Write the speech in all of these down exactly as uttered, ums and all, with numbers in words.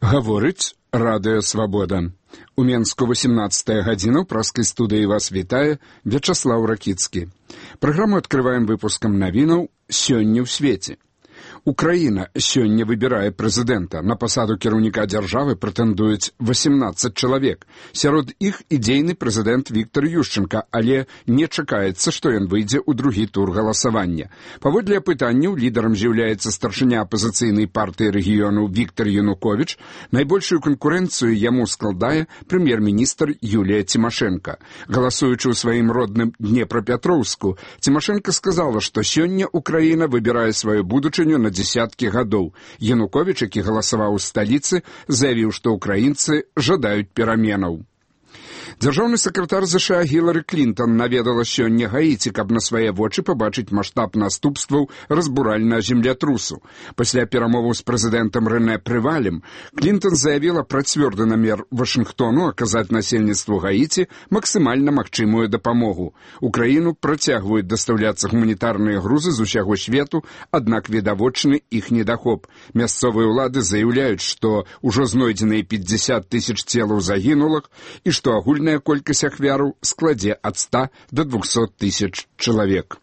Гаворыць Радыё Свабода. У Менску восемнадцатая гадзіна, ў праскай студыі вас вітае Вячаслаў Ракіцкі. Праграму адкрываем выпускам навінаў «Сёння ў свеце». Украіна сёння выбірае прэзідэнта. На пасаду кіраўніка дзяржавы прэтэндуюць восемнадцаць чалавек. Сярод іх і дзейны прэзідэнт Віктор Ющенка, але не чакаецца, што ён выйдзе ў другі тур галасавання. Паводле апытанняў лідарам з'яўляецца старшыня апазіцыйнай партыі рэгіёну Віктор Януковіч. Найбольшую канкурэнцыю яму складае прэм'ер-міністр Юлія Цімашэнка. Галасуючы ў сваім родным Днепрапетроўску, Цімашэнка сказала, што сёння Украіна выбірае сваю будучыню на дзесяткі гадоў. Януковіч, які галасаваў у сталіцы, заявіў, што ўкраінцы жадаюць пераменаў. Дзяржаўны сакратар ЗША Гілары Клінтон наведала сёння Гаіці, каб на свае вочы пабачыць маштаб наступстваў разбуральнага землятрусу. Пасля перамоваў з прэзідэнтам Рэнэ Прывалем Клінтон заявіла пра цвёрды намер Вашынгтону аказаць насельніцтву Гаіці максімальна магчымую дапамогу. У краіну працягваюць дастаўляцца гуманітарныя грузы з усяго свету, аднак відавочны іх недахоп. Мясцовыя ўлады заяўляюць, што ўжо знойдзеныя пятьдесят тысяч целаў загінулых і што агульная колькасць ахвяраў складзе ад ста да двухсот тысяч чалавек.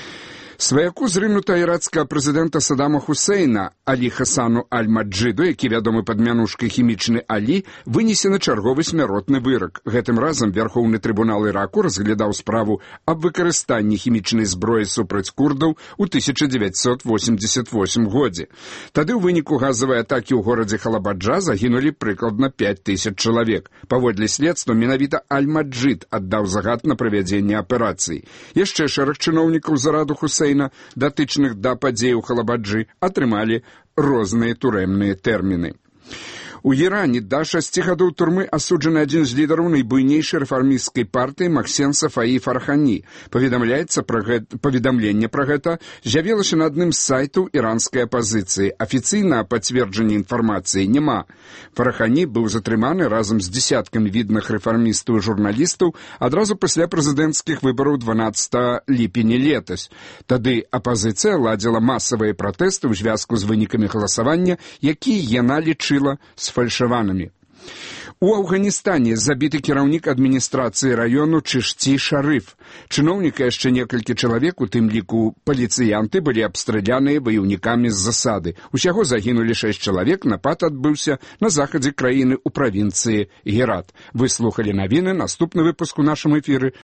Сваяку зрынута ірацкага прэзідэнта Саддама Хусейна Алі Хасану Аль-Маджыду, які вядомы пад мянушкай хімічны Алі, вынесены чарговы смяротны вырак. Гэтым разам Вярхоўны трыбунал Іраку разглядаў справу аб выкарыстанні хімічнай зброі супраць курдаў у тысяча дзевяцьсот восемьдесят восьмым годзе. Тады ў выніку газавай атакі ў горадзе Халабаджа загінулі прыкладна пяць тысяч чалавек. Паводле следства, менавіта Аль-Маджыд аддаў загад на правядзенне аперацыі. Яшчэ шэраг чыноўнікаў зараду Хусейна, датычных да падзей у Халабаджы, атрымалі розныя турэмныя тэрміны. У Іране да шасці гадоў турмы асуджаны адзін з лідараў найбуйнейшай рэфармісцкай партыі Максем Сафаі Фархані. Паведамляецца пра гэта, паведамленне пра гэта з'явілася на адным з сайтаў іранскай апазіцыі. Афіцыйна пацверджання інфармацыі няма. Фархані быў затрыманы разам з дзесяткамі відных рэфармістаў і журналістаў адразу пасля прэзідэнцкіх выбараў дванаццатага ліпеня летась. Тады апазіцыя ладзіла масавыя пратэсты ў звязку з вынікамі галасавання, якія яна лічыла сфальшаванымі. У Афганістане забіты кіраўнік адміністрацыі раёну Чышці Шарыф. Чыноўніка яшчэ некалькі чалавек, у тым ліку паліцыянты, былі абстраляныя ваяўнікамі з засады. Усяго загінулі шэсць чалавек, напад адбыўся на захадзе краіны ў правінцыі Герат. Вы слухалі навіны, наступны выпуск у нашым эфіры